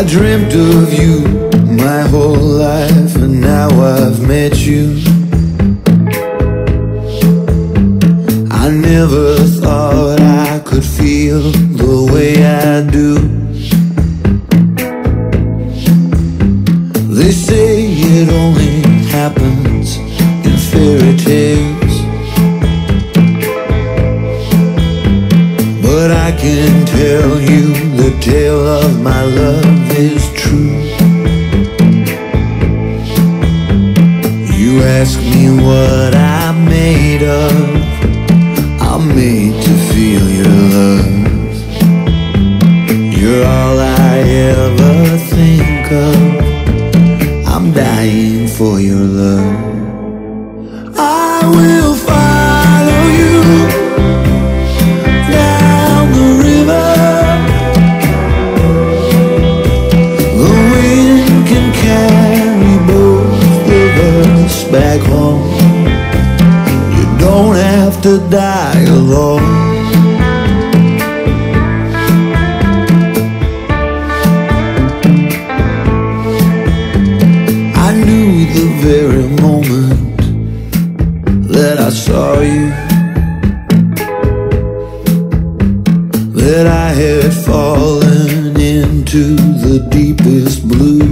dreamt of you my whole life, and now I've met you. I never thought I could feel the way I do. They say it only happens in fairy tales, but I can tell you the tale of my love is true. You ask me what I'm made of, I'm made to feel your love. You're all I ever think of, I'm dying for your love. I will follow you down the river. The wind can carry both of us back home. You don't have to die alone. I knew the very moment that I saw you that I had fallen into the deepest blue.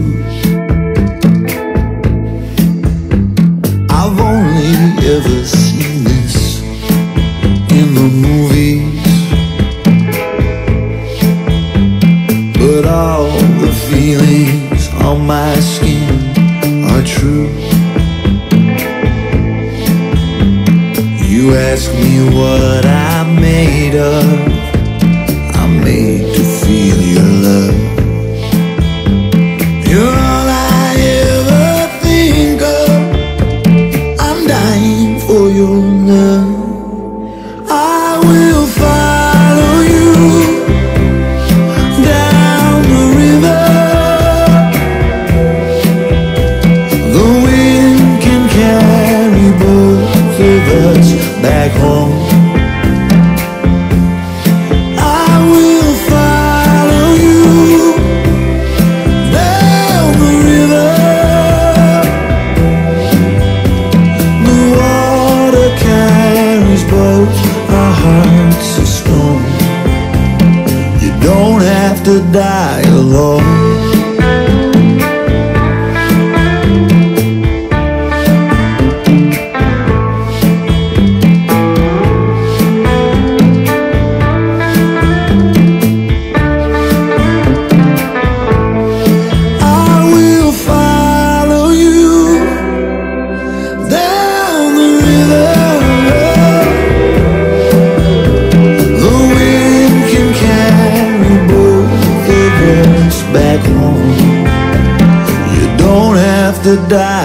I've only ever seen this in the movies, but all the feelings on my skin are true. You ask me what I'm made of, I'm made to feel your love. You're all I ever think of, I'm dying for your love. I will follow you down the river. The wind can carry both of us back home. I will follow you down the river. The water carries both our hearts of stone. You don't have to die alone. Back home, you don't have to die